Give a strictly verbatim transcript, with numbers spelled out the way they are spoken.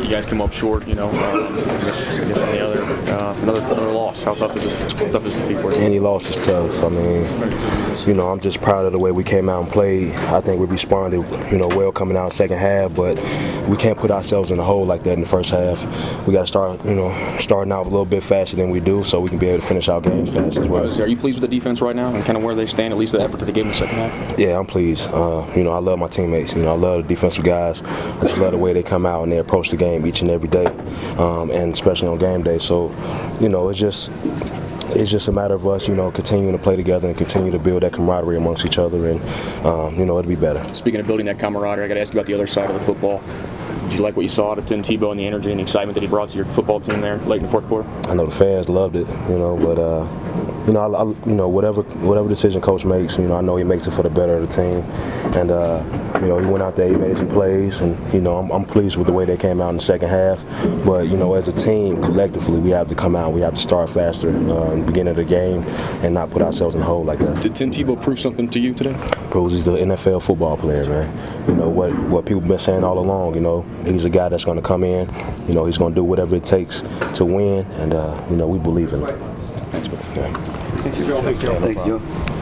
you guys come up short, you know, uh, I guess, I guess any other, uh, another, another loss. How tough is this? How tough is this defeat for you? Any loss is tough. I mean, you know, I'm just proud of the way we came out and played. I think we responded, you know, well coming out second half, but we can't put ourselves in a hole like that in the first half. We got to start, you know, starting out a little bit faster than we do, so we can be able to finish our games fast as well. Are you pleased with the defense right now and kind of where they stand, at least the effort that they gave in the second half? Yeah, I'm pleased. Uh, you know, I love my teammates. You know, I love the defensive guys. I just love the way they come out and they approach the game each and every day, um, and especially on game day. So, you know, it's just it's just a matter of us, you know, continuing to play together and continue to build that camaraderie amongst each other, and um, you know, it'll be better. Speaking of building that camaraderie, I got to ask you about the other side of the football. Did you like what you saw out of Tim Tebow and the energy and the excitement that he brought to your football team there late in the fourth quarter? I know the fans loved it, you know, but uh, you know, I, I, you know, whatever whatever decision coach makes, you know, I know he makes it for the better of the team, and uh, you know, he went out there, he made some plays, and you know, I'm, I'm pleased with the way they came out in the second half. But you know, as a team, collectively, we have to come out, we have to start faster uh, in the beginning of the game, and not put ourselves in a hole like that. Did Tim Tebow prove something to you today? Proves he's the N F L football player, man. You know what what people have been saying all along. You know, he's a guy that's going to come in. You know, he's going to do whatever it takes to win, and uh, you know, we believe in him. Thanks, bro. Yeah. Thanks, Joe. Thanks, Joe.